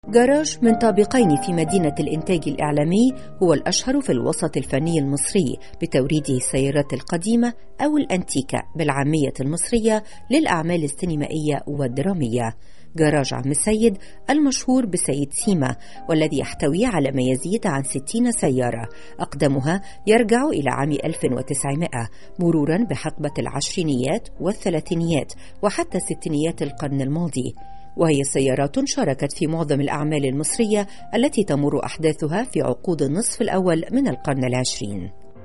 جراج من طابقين في مدينة الإنتاج الإعلامي هو الأشهر في الوسط الفني المصري بتوريده السيارات القديمة أو الأنتيكة بالعامية المصرية للأعمال السينمائية والدرامية. جراج عم السيد المشهور بسيد سيما، والذي يحتوي على ما يزيد عن 60 سيارة، أقدمها يرجع إلى عام 1900 مرورا بحقبة العشرينيات والثلاثينيات وحتى ستينيات القرن الماضي، وهي سيارات شاركت في معظم الأعمال المصرية التي تمر أحداثها في عقود النصف الأول من القرن العشرين.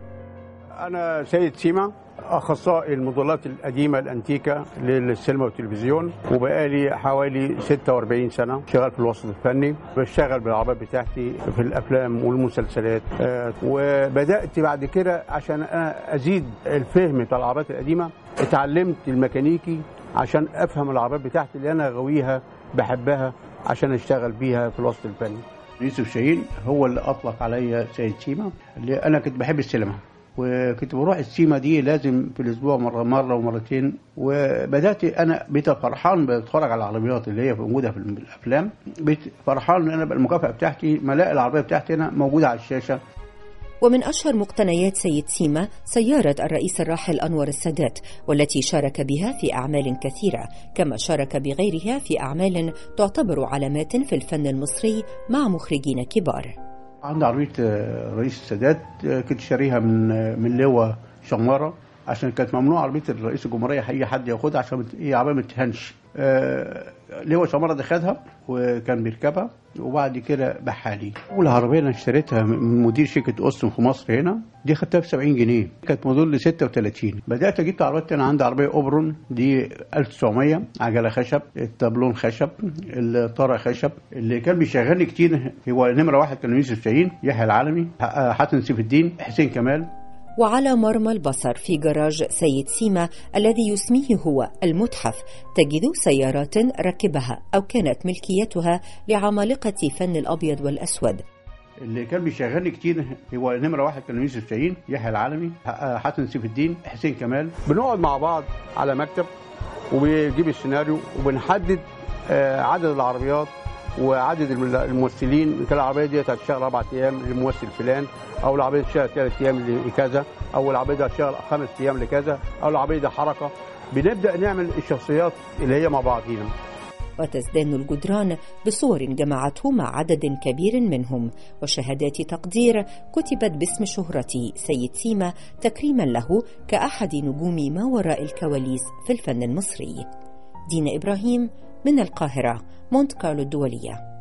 أنا سيد سيما، أخصائي الموديلات القديمة الأنتيكة للسينما والتلفزيون، وبقالي حوالي 46 سنة شغال في الوسط الفني. بشتغل بالعربيات بتاعتي في الأفلام والمسلسلات، وبدأت بعد كده عشان أنا أزيد الفهم بتاع العربيات القديمة اتعلمت الميكانيكي عشان أفهم العربيات بتاعتي اللي أنا غاويها بحبها عشان أشتغل بيها في الوسط الفني. يوسف شاهين هو اللي أطلق عليا سيد سيما، اللي أنا كنت بحب السينما، وكنت بروح السيما دي لازم في الأسبوع مرة ومرتين. وبدأت أنا بقيت فرحان بتفرج على العربيات اللي هي موجودة في الأفلام، بقيت فرحان إن أنا بقى المكافأة بتاعتي ما الاقي العربية بتاعتي أنا موجودة على الشاشة. ومن أشهر مقتنيات سيد سيما سيارة الرئيس الراحل أنور السادات، والتي شارك بها في أعمال كثيرة، كما شارك بغيرها في أعمال تعتبر علامات في الفن المصري مع مخرجين كبار. عندي عربية رئيس السادات كنت شاريها من لواء شمارة، عشان كانت ممنوع عربية الرئيس الجمهورية أي حد ياخدها عشان عربية ما تتهنش. لواء شمارة ده خدها وكان بيركبها، وبعد كده بحالي. أول عربية أنا اشتريتها من مدير شركة أوستن في مصر هنا، دي خدتها ب 70 جنيه، كانت موديل 36. بدأت أجيب عربيات تانية، عندي عربية أوبرون دي 1900، عجلة خشب، التابلون خشب، الطارة خشب. اللي كان بيشغلني كتير هو نمرة واحد كان يوسف شاهين، يحيى العالمي، حسن سيف الدين، حسين كمال. وعلى مرمى البصر في جراج سيد سيما الذي يسميه هو المتحف تجد سيارات ركبها أو كانت ملكيتها لعمالقة فن الأبيض والأسود. اللي كان بيشغلني كتير هو نمرة واحد كان يوسف شاهين، يحيى العالمي، حسن سيف الدين، حسين كمال. بنقعد مع بعض على مكتب وبيجيب السيناريو وبنحدد عدد العربيات وعدد الممثلين. كان العربيه دي هتشتغل 4 ايام للممثل فلان، او العربيه تشتغل 3 ايام لكذا، او العربيه دي هتشتغل 5 ايام لكذا، او العربيه دي حركه. بنبدا نعمل الشخصيات اللي هي مع بعضينا. وتزدان الجدران بصور جمعته مع عدد كبير منهم وشهادات تقدير كتبت باسم شهرة سيد سيما تكريما له كأحد نجوم ما وراء الكواليس في الفن المصري. دينا إبراهيم من القاهرة، مونت كارلو الدولية.